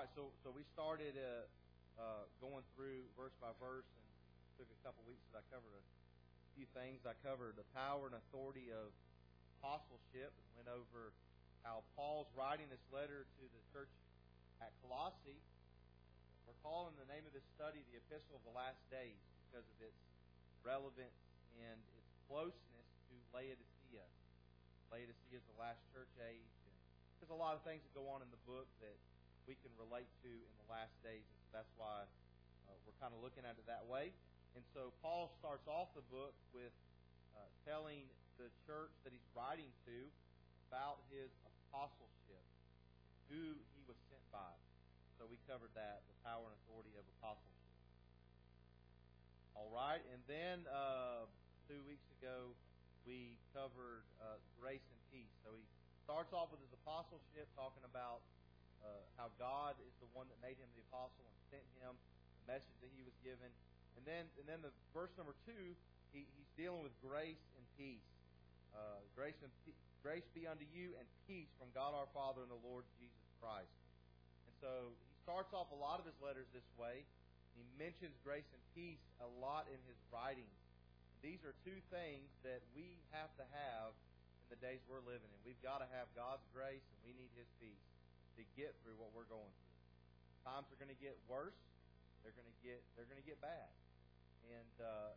right, so we started going through verse by verse, and took a couple weeks that I covered a few things. I covered the power and authority of apostleship, and went over how Paul's writing this letter to the church at Colossae. We're calling the name of this study the Epistle of the Last Days because of its relevance and its closeness to Laodicea. Laodicea is the last church age, and there's a lot of things that go on in the book that we can relate to in the last days, and so that's why we're kind of looking at it that way. And so Paul starts off the book with telling the church that he's writing to about his apostleship, who he was sent by. So we covered that, the power and authority of apostleship. All right, and then 2 weeks ago we covered grace and peace. So he starts off with his apostleship, talking about how God is the one that made him the apostle and sent him, the message that he was given. And then the verse number 2, he's dealing with grace and peace. Grace be unto you and peace from God our Father and the Lord Jesus Christ. And so he starts off a lot of his letters this way. He mentions grace and peace a lot in his writings. These are two things that we have to have in the days we're living in. We've got to have God's grace, and we need His peace to get through what we're going through. Times are going to get worse. They're going to get bad. And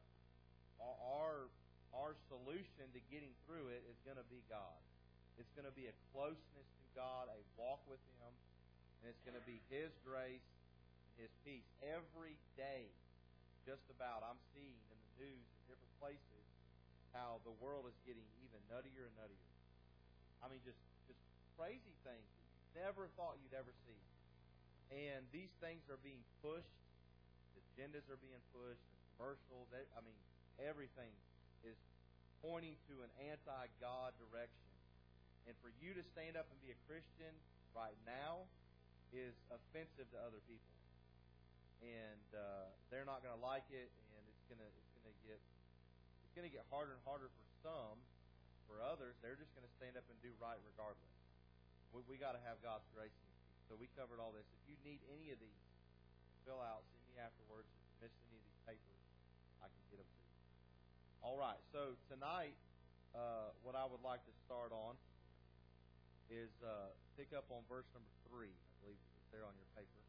our solution to getting through it is going to be God. It's going to be a closeness to God, a walk with Him, and it's going to be His grace and His peace. Every day, just about, I'm seeing in the news in different places how the world is getting even nuttier and nuttier. I mean, just crazy things that you never thought you'd ever see. And these things are being pushed. Agendas are being pushed. Commercials. I mean, everything is pointing to an anti-God direction. And for you to stand up and be a Christian right now is offensive to other people. And they're not going to like it, and it's going to get harder and harder for some. For others, they're just going to stand up and do right regardless. We got to have God's grace and peace. So we covered all this. If you need any of these, fill out, see me afterwards. If you missed any of these papers, I can get them to you. All right. So tonight, what I would like to start on is pick up on verse number 3. I believe it's there on your paper.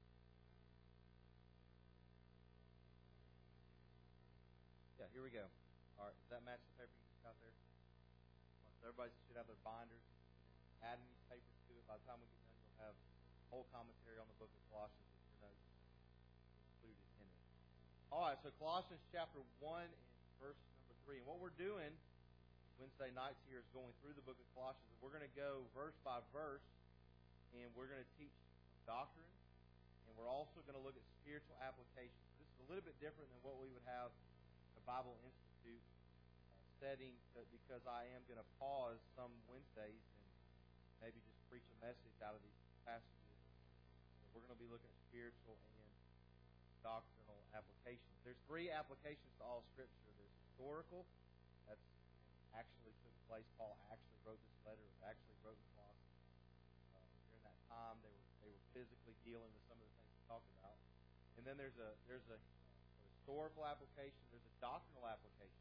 Yeah, here we go. All right, does that match the paper you just got there? So everybody should have their binders. Add these papers to it. By the time we get done, you'll have a whole commentary on the book of Colossians with your notes included in it. All right, so Colossians chapter 1 and verse number 3. And what we're doing Wednesday nights here is going through the book of Colossians. And we're going to go verse by verse, and we're going to teach doctrine, and we're also going to look at spiritual application. This is a little bit different than what we would have the Bible Institute setting, because I am going to pause some Wednesdays and maybe just preach a message out of these passages. So we're going to be looking at spiritual and doctrinal applications. There's 3 applications to all Scripture. There's historical. That's actually took place. Paul actually wrote this letter. Actually wrote in Colossae. During that time, they were physically dealing with some of the things we talked about. And then there's a historical application. There's a doctrinal application.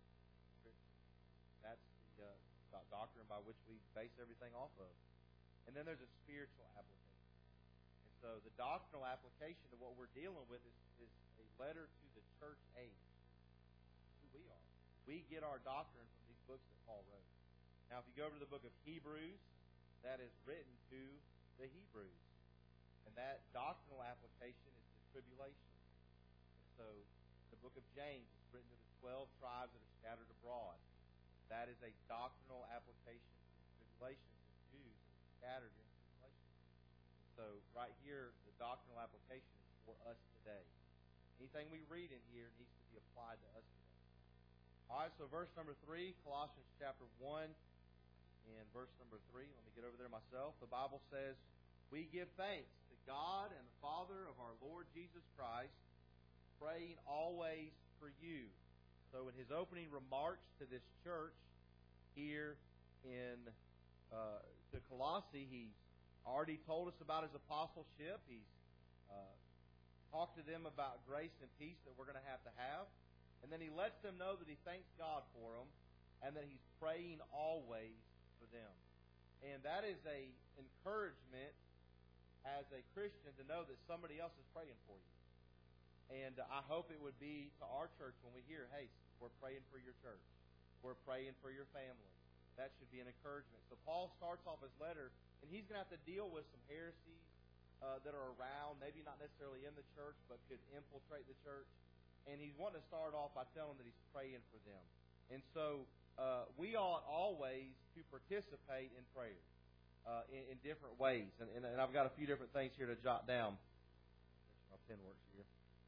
That's the doctrine by which we base everything off of. And then there's a spiritual application. And so the doctrinal application of what we're dealing with is a letter to the church age. Who we are. We get our doctrine from these books that Paul wrote. Now, if you go over to the book of Hebrews, that is written to the Hebrews. And that doctrinal application is the tribulation. And so the book of James is written to the 12 tribes that are scattered abroad. That is a doctrinal application to the tribulation, the Jews that are scattered in tribulation. And so right here, the doctrinal application is for us today. Anything we read in here needs to be applied to us today. All right, so verse number 3, Colossians chapter 1 and verse number 3. Let me get over there myself. The Bible says, "We give thanks to God and the Father of our Lord Jesus Christ, praying always for you." So in his opening remarks to this church here in to Colossae, he's already told us about his apostleship. He's talked to them about grace and peace that we're going to have. And then he lets them know that he thanks God for them and that he's praying always for them. And that is a encouragement as a Christian to know that somebody else is praying for you. And I hope it would be to our church when we hear, hey, we're praying for your church. We're praying for your family. That should be an encouragement. So Paul starts off his letter, and he's going to have to deal with some heresies that are around, maybe not necessarily in the church, but could infiltrate the church. And he's wanting to start off by telling them that he's praying for them. And so we ought always to participate in prayer in different ways. And I've got a few different things here to jot down. My pen works here.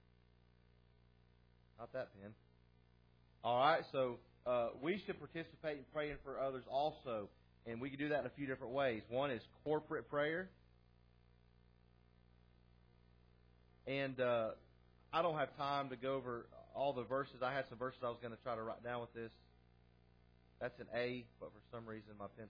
Not that pen. All right, so we should participate in praying for others also. And we can do that in a few different ways. One is corporate prayer. And I don't have time to go over all the verses. I had some verses I was going to try to write down with this. That's an A, but for some reason my pen's...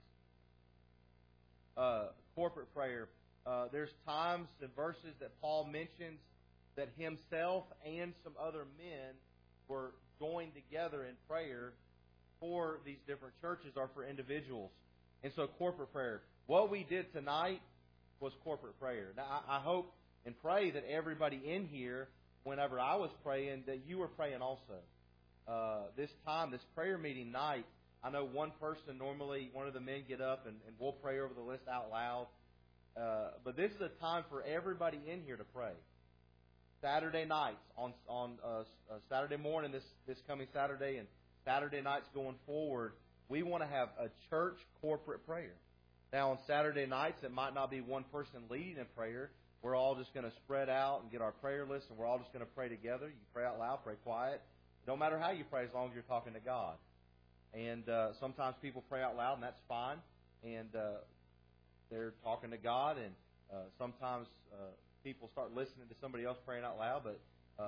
corporate prayer. There's times and verses that Paul mentions that himself and some other men were joined together in prayer for these different churches or for individuals. And so corporate prayer. What we did tonight was corporate prayer. Now, I hope and pray that everybody in here, whenever I was praying, that you were praying also. This prayer meeting night, I know one person, normally one of the men get up and we'll pray over the list out loud. But this is a time for everybody in here to pray. Saturday nights, on Saturday morning, this coming Saturday, and Saturday nights going forward, we want to have a church corporate prayer. Now, on Saturday nights, it might not be one person leading in prayer. We're all just going to spread out and get our prayer list, and we're all just going to pray together. You pray out loud, pray quiet. It don't matter how you pray as long as you're talking to God. And sometimes people pray out loud, and that's fine. And they're talking to God, and sometimes people start listening to somebody else praying out loud. But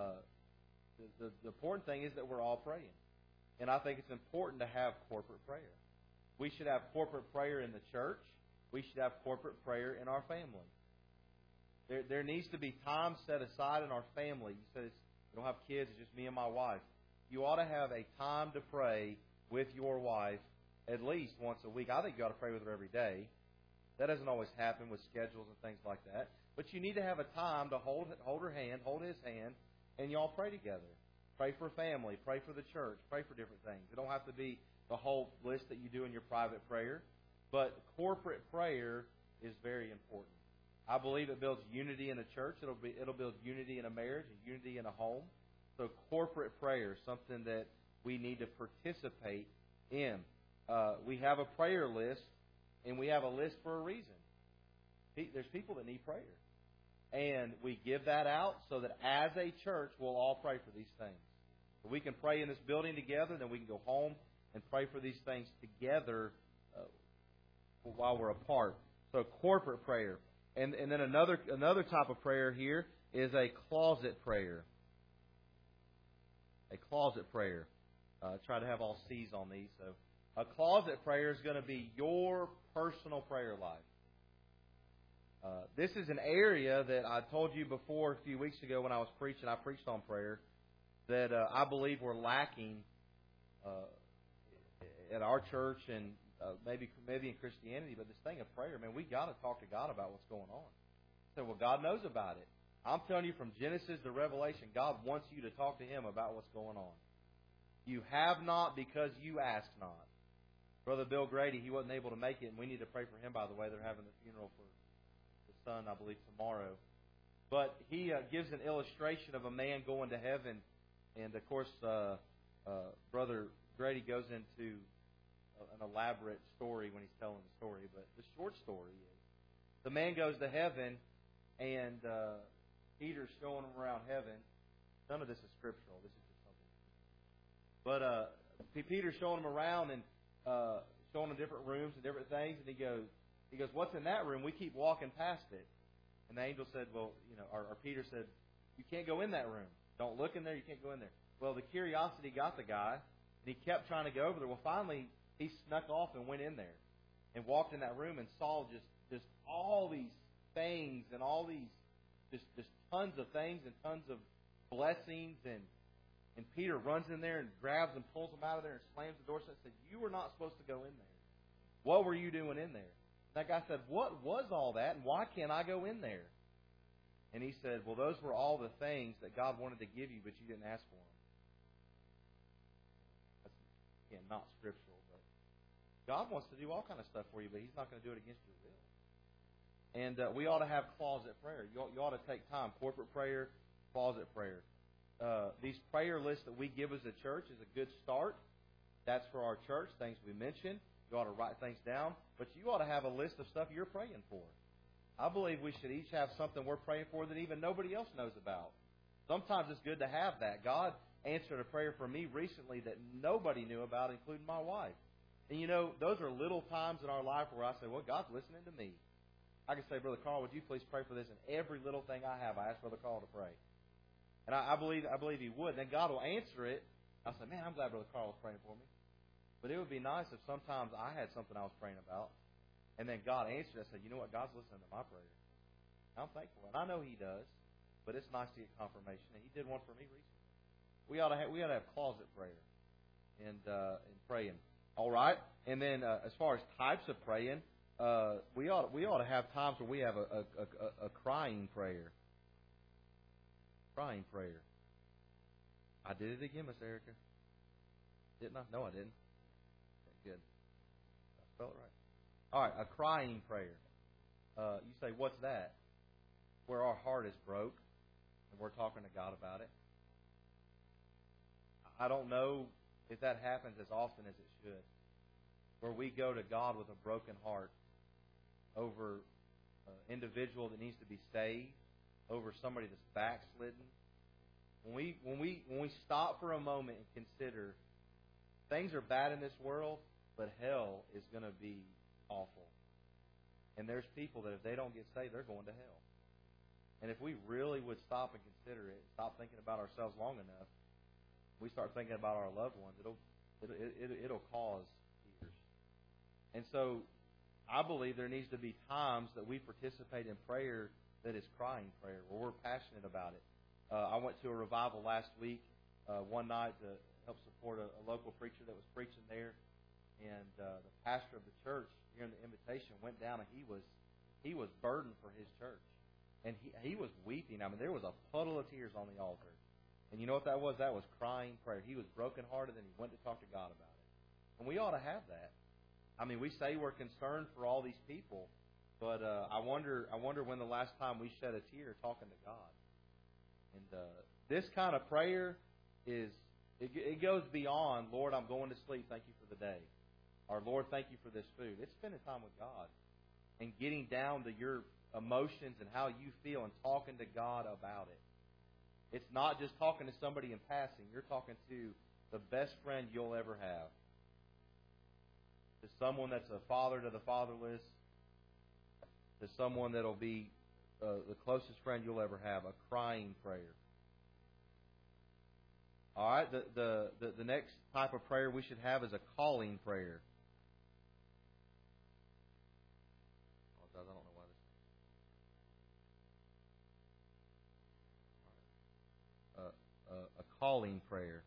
the important thing is that we're all praying. And I think it's important to have corporate prayer. We should have corporate prayer in the church. We should have corporate prayer in our family. There needs to be time set aside in our family. You said you don't have kids, it's just me and my wife. You ought to have a time to pray with your wife at least once a week. I think you ought to pray with her every day. That doesn't always happen with schedules and things like that. But you need to have a time to hold her hand, hold his hand, and you all pray together. Pray for family, pray for the church, pray for different things. It don't have to be the whole list that you do in your private prayer. But corporate prayer is very important. I believe it builds unity in a church. It'll build unity in a marriage and unity in a home. So corporate prayer is something that we need to participate in. We have a prayer list, and we have a list for a reason. There's people that need prayer. And we give that out so that as a church, we'll all pray for these things. If we can pray in this building together, then we can go home and pray for these things together while we're apart. So corporate prayer. And then another type of prayer here is a closet prayer. A closet prayer. Try to have all C's on these. So a closet prayer is going to be your personal prayer life. This is an area that I told you before a few weeks ago when I was preaching. I preached on prayer that I believe we're lacking at our church and maybe in Christianity. But this thing of prayer, man, we got to talk to God about what's going on. So, well, God knows about it. I'm telling you, from Genesis to Revelation, God wants you to talk to Him about what's going on. You have not because you ask not. Brother Bill Grady, he wasn't able to make it, and we need to pray for him, by the way. They're having the funeral for his son, I believe, tomorrow. But he gives an illustration of a man going to heaven. And, of course, Brother Grady goes into an elaborate story when he's telling the story. But the short story is the man goes to heaven, and Peter's showing him around heaven. None of this is scriptural. This is just something. But Peter's showing him around and showing him different rooms and different things. And he goes, "What's in that room? We keep walking past it." And the angel said, or Peter said, "You can't go in that room. Don't look in there. You can't go in there." Well, the curiosity got the guy, and he kept trying to go over there. Well, finally, he snuck off and went in there and walked in that room and saw just all these things and all these just tons of things and tons of blessings, and Peter runs in there and grabs and pulls them out of there and slams the door shut and said, "You were not supposed to go in there. What were you doing in there?" That guy said, "What was all that, and why can't I go in there?" And he said, "Well, those were all the things that God wanted to give you, but you didn't ask for them." That's, again, not scriptural, but God wants to do all kind of stuff for you, but He's not going to do it against your will. And we ought to have closet prayer. You ought to take time. Corporate prayer, closet prayer. These prayer lists that we give as a church is a good start. That's for our church, things we mentioned. You ought to write things down. But you ought to have a list of stuff you're praying for. I believe we should each have something we're praying for that even nobody else knows about. Sometimes it's good to have that. God answered a prayer for me recently that nobody knew about, including my wife. And you know, those are little times in our life where I say, well, God's listening to me. I can say, Brother Carl, would you please pray for this? And every little thing I have, I ask Brother Carl to pray. And I believe he would. And then God will answer it. I say, man, I'm glad Brother Carl was praying for me. But it would be nice if sometimes I had something I was praying about, and then God answered it. I said, you know what? God's listening to my prayer. I'm thankful. And I know He does, but it's nice to get confirmation. And He did one for me recently. We ought to have closet prayer and praying. All right? And then as far as types of praying, we ought to have times where we have a crying prayer. Crying prayer. I did it again, Miss Erica. Didn't I? No, I didn't. Okay, good. I spelled it right. All right, a crying prayer. You say, what's that? Where our heart is broke, and we're talking to God about it. I don't know if that happens as often as it should, where we go to God with a broken heart over an individual that needs to be saved, over somebody that's backslidden. When we stop for a moment and consider things are bad in this world, but hell is going to be awful. And there's people that if they don't get saved, they're going to hell. And if we really would stop and consider it, stop thinking about ourselves long enough, we start thinking about our loved ones, it'll cause tears. And so I believe there needs to be times that we participate in prayer that is crying prayer, where we're passionate about it. I went to a revival last week, one night to help support a local preacher that was preaching there. And the pastor of the church, during the invitation, went down and he was burdened for his church. And he was weeping. I mean, there was a puddle of tears on the altar. And you know what that was? That was crying prayer. He was brokenhearted, and he went to talk to God about it. And we ought to have that. I mean, we say we're concerned for all these people, but I wonder when the last time we shed a tear talking to God. And this kind of prayer it goes beyond, Lord, I'm going to sleep, thank you for the day. Or, Lord, thank you for this food. It's spending time with God and getting down to your emotions and how you feel and talking to God about it. It's not just talking to somebody in passing. You're talking to the best friend you'll ever have. To someone that's a father to the fatherless. To someone that'll be the closest friend you'll ever have. A crying prayer. All right, the next type of prayer we should have is a calling prayer. I don't know why this. A calling prayer.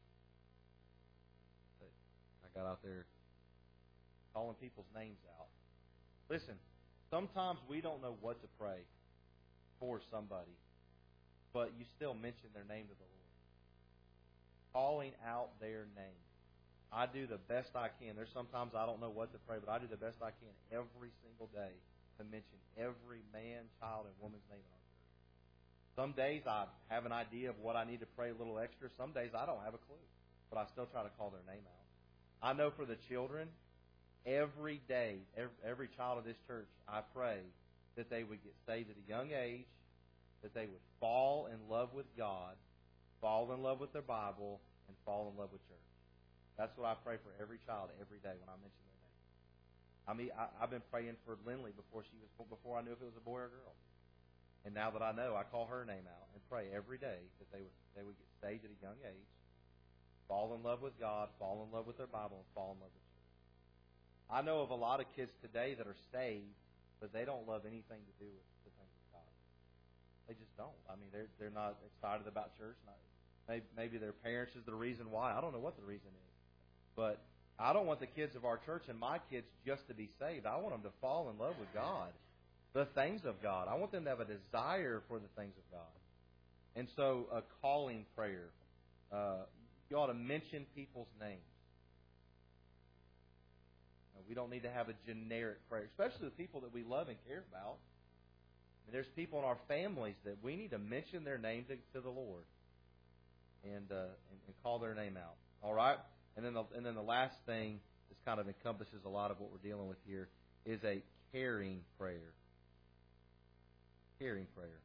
I got out there calling people's names out. Listen, sometimes we don't know what to pray for somebody, but you still mention their name to the Lord. Calling out their name. I do the best I can. There's sometimes I don't know what to pray, but I do the best I can every single day to mention every man, child, and woman's name in our church. Some days I have an idea of what I need to pray a little extra. Some days I don't have a clue, but I still try to call their name out. I know for the children, every day, every child of this church, I pray that they would get saved at a young age, that they would fall in love with God, fall in love with their Bible, and fall in love with church. That's what I pray for every child every day when I mention their name. I mean, I've been praying for Lindley before I knew if it was a boy or a girl. And now that I know, I call her name out and pray every day that they would get saved at a young age, fall in love with God, fall in love with their Bible, and fall in love with church. I know of a lot of kids today that are saved, but they don't love anything to do with the things of God. They just don't. I mean, they're not excited about church. Maybe their parents is the reason why. I don't know what the reason is. But I don't want the kids of our church and my kids just to be saved. I want them to fall in love with God, the things of God. I want them to have a desire for the things of God. And so a calling prayer. You ought to mention people's names. We don't need to have a generic prayer, especially the people that we love and care about. And there's people in our families that we need to mention their name to the Lord and call their name out. All right? And then the last thing, this kind of encompasses a lot of what we're dealing with here, is a caring prayer. Caring prayer.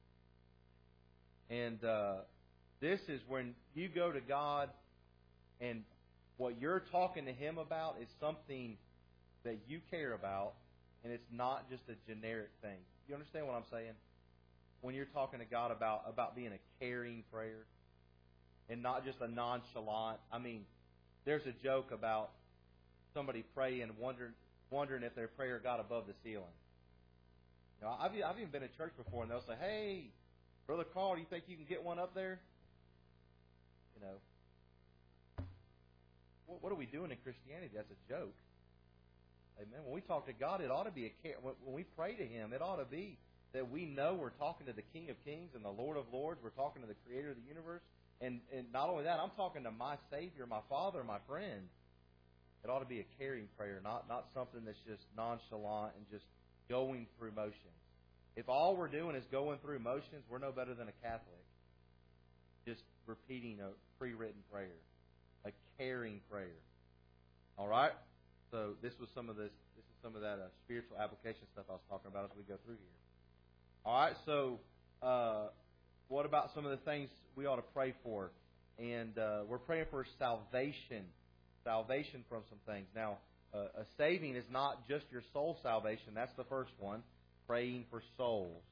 And this is when you go to God and what you're talking to Him about is something that you care about, and it's not just a generic thing. You understand what I'm saying? When you're talking to God about being a caring prayer and not just a nonchalant. I mean, there's a joke about somebody praying and wondering if their prayer got above the ceiling. You know, I've even been in church before, and they'll say, "Hey, Brother Carl, do you think you can get one up there?" You know. What are we doing in Christianity? That's a joke. Amen. When we talk to God, it ought to be a care. When we pray to Him, it ought to be that we know we're talking to the King of Kings and the Lord of Lords. We're talking to the Creator of the universe. And not only that, I'm talking to my Savior, my Father, my friend. It ought to be a caring prayer, not something that's just nonchalant and just going through motions. If all we're doing is going through motions, we're no better than a Catholic. Just repeating a pre-written prayer. A caring prayer. All right? So this is some of that spiritual application stuff I was talking about as we go through here. All right, so what about some of the things we ought to pray for? And we're praying for salvation from some things. Now, a saving is not just your soul salvation. That's the first one, praying for souls.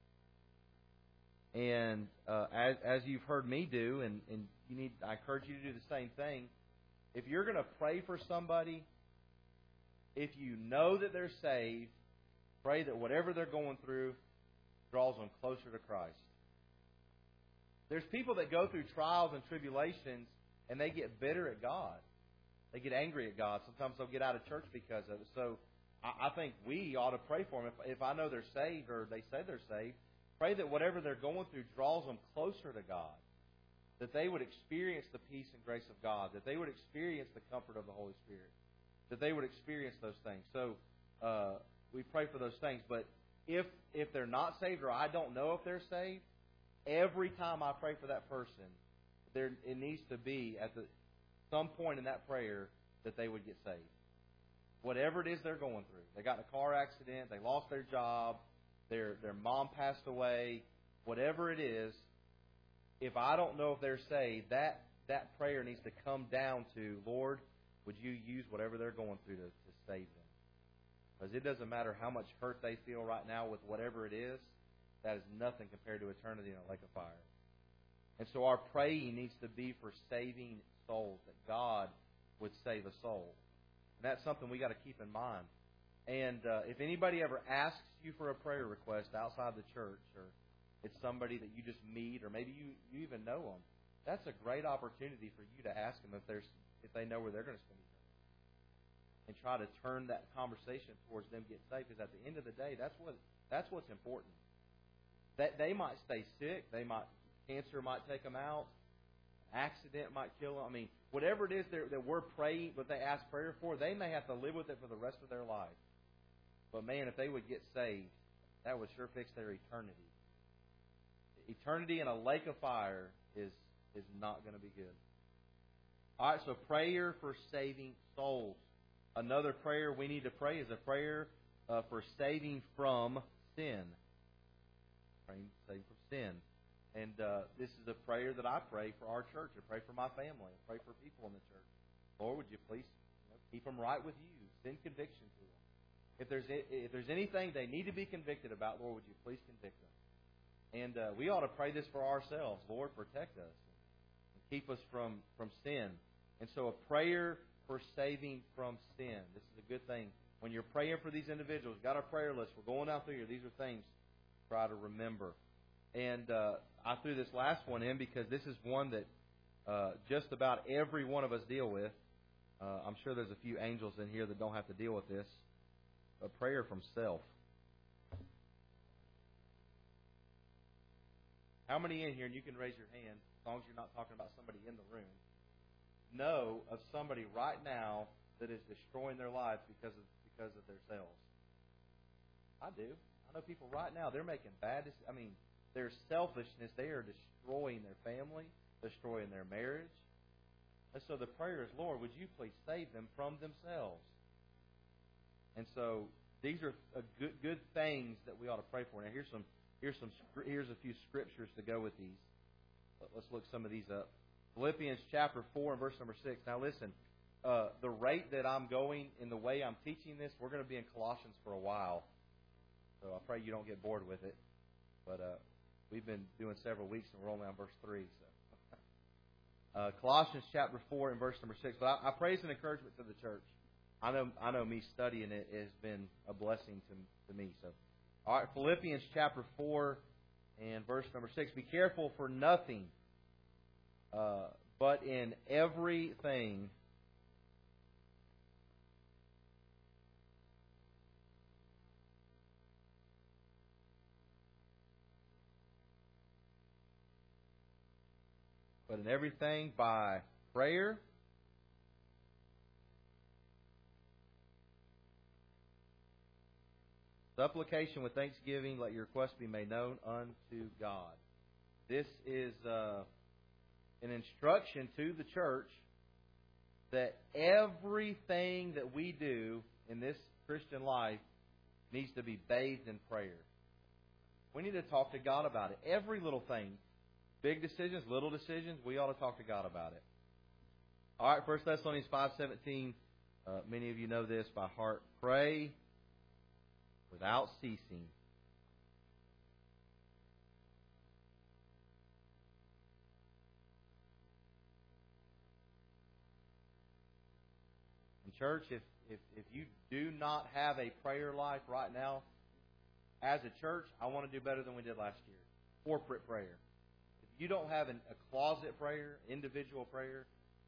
And as you've heard me do, and I encourage you to do the same thing. If you're going to pray for somebody, if you know that they're saved, pray that whatever they're going through draws them closer to Christ. There's people that go through trials and tribulations, and they get bitter at God. They get angry at God. Sometimes they'll get out of church because of it. So I think we ought to pray for them. If I know they're saved or they say they're saved, pray that whatever they're going through draws them closer to God. That they would experience the peace and grace of God. That they would experience the comfort of the Holy Spirit. That they would experience those things. So we pray for those things. But if they're not saved or I don't know if they're saved, every time I pray for that person, it needs to be at some point in that prayer that they would get saved. Whatever it is they're going through. They got in a car accident. They lost their job. Their mom passed away. Whatever it is, if I don't know if they're saved, that prayer needs to come down to, Lord, would you use whatever they're going through to save them? Because it doesn't matter how much hurt they feel right now with whatever it is, that is nothing compared to eternity in a lake of fire. And so our praying needs to be for saving souls, that God would save a soul. And that's something we got to keep in mind. And if anybody ever asks you for a prayer request outside the church, or it's somebody that you just meet, or maybe you even know them, that's a great opportunity for you to ask them if they know where they're going to spend eternity, and try to turn that conversation towards them getting saved. Because at the end of the day, that's what's important. That they might stay sick, cancer might take them out, an accident might kill them. I mean, whatever it is that we're praying, what they ask prayer for, they may have to live with it for the rest of their life. But man, if they would get saved, that would sure fix their eternity. Eternity in a lake of fire is not going to be good. All right, so prayer for saving souls. Another prayer we need to pray is a prayer for saving from sin. Praying saving from sin. And this is a prayer that I pray for our church. I pray for my family. I pray for people in the church. Lord, would you please keep them right with you? Send conviction to them. If there's anything they need to be convicted about, Lord, would you please convict them? And we ought to pray this for ourselves. Lord, protect us and keep us from sin. And so a prayer for saving from sin. This is a good thing. when you're praying for these individuals, got our prayer list, we're going out through here, these are things to try to remember. And I threw this last one in because this is one that just about every one of us deal with. I'm sure there's a few angels in here that don't have to deal with this. A prayer from self. How many in here, and you can raise your hand as long as you're not talking about somebody in the room, know of somebody right now that is destroying their life because of themselves? I do. I know people right now, they're making bad decisions. I mean, their selfishness, they are destroying their family, destroying their marriage. And so the prayer is, Lord, would you please save them from themselves? And so these are good things that we ought to pray for. Now here's a few scriptures to go with these. Let's look some of these up. Philippians chapter 4 and verse number 6. Now listen, the rate that I'm going in the way I'm teaching this, we're going to be in Colossians for a while. So I pray you don't get bored with it. But we've been doing several weeks and we're only on verse 3. So Colossians chapter 4 and verse number 6. But I praise and encouragement to the church. I know me studying it has been a blessing to me. So, all right, Philippians chapter 4 and verse number 6. Be careful for nothing, but in everything by prayer, supplication with thanksgiving, let your requests be made known unto God. This is an instruction to the church that everything that we do in this Christian life needs to be bathed in prayer. We need to talk to God about it. Every little thing, big decisions, little decisions, we ought to talk to God about it. All right, 1 Thessalonians 5:17. Many of you know this by heart. Pray without ceasing. And church, if you do not have a prayer life right now, as a church, I want to do better than we did last year. Corporate prayer. If you don't have a closet prayer, individual prayer,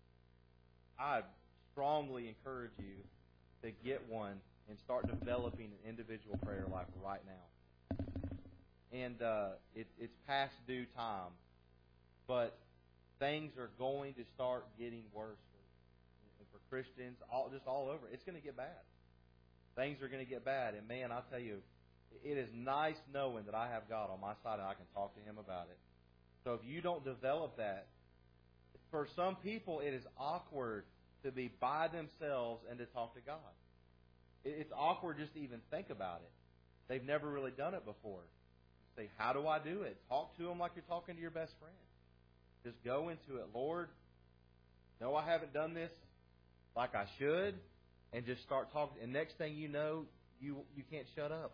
I strongly encourage you to get one and start developing an individual prayer life right now. And it's past due time, but things are going to start getting worse for Christians, all over. It's going to get bad. Things are going to get bad, and man, I'll tell you, it is nice knowing that I have God on my side and I can talk to Him about it. So if you don't develop that, for some people it is awkward to be by themselves and to talk to God. It's awkward just to even think about it. They've never really done it before. You say, how do I do it? Talk to Him like you're talking to your best friend. Just go into it. Lord, no, I haven't done this like I should. And just start talking. And next thing you know, you can't shut up.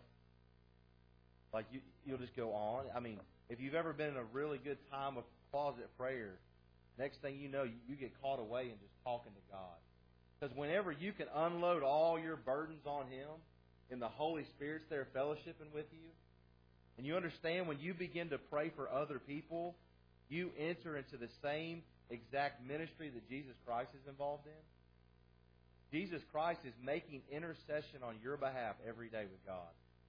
Like you'll just go on. I mean, if you've ever been in a really good time of closet prayer, next thing you know, you get caught away in just talking to God. Because whenever you can unload all your burdens on Him, and the Holy Spirit's there fellowshipping with you, and you understand when you begin to pray for other people, you enter into the same exact ministry that Jesus Christ is involved in. Jesus Christ is making intercession on your behalf every day with God.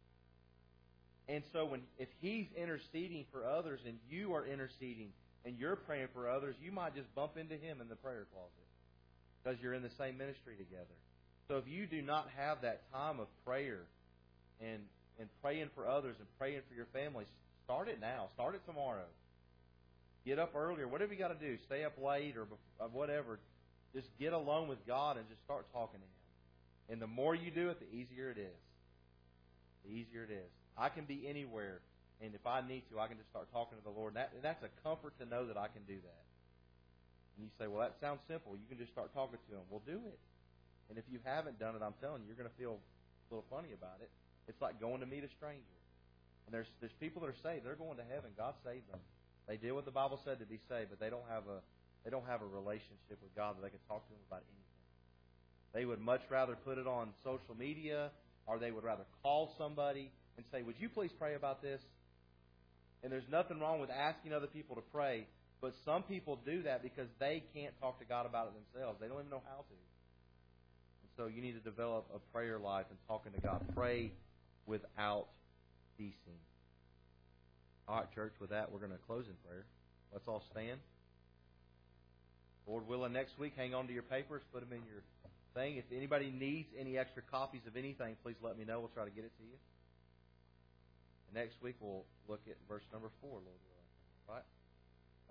And so if He's interceding for others and you are interceding and you're praying for others, you might just bump into Him in the prayer closet because you're in the same ministry together. So if you do not have that time of prayer and praying for others and praying for your family, start it now. Start it tomorrow. Get up earlier. Whatever you got to do. Stay up late or whatever. Just get alone with God and just start talking to Him. And the more you do it, the easier it is. The easier it is. I can be anywhere, and if I need to, I can just start talking to the Lord. And that's a comfort to know that I can do that. And you say, well, that sounds simple. You can just start talking to Him. Well, do it. And if you haven't done it, I'm telling you, you're going to feel a little funny about it. It's like going to meet a stranger. And there's people that are saved. They're going to heaven. God saved them. They did what the Bible said to be saved, but they don't have a relationship with God that they can talk to Him about anything. They would much rather put it on social media, or they would rather call somebody and say, would you please pray about this? And there's nothing wrong with asking other people to pray, but some people do that because they can't talk to God about it themselves. They don't even know how to. And so you need to develop a prayer life and talking to God. Pray without ceasing. All right, church, with that, we're going to close in prayer. Let's all stand. Lord willing, next week, hang on to your papers, put them in your thing. If anybody needs any extra copies of anything, please let me know. We'll try to get it to you. And next week, we'll look at verse number 4, Lord willing. All right?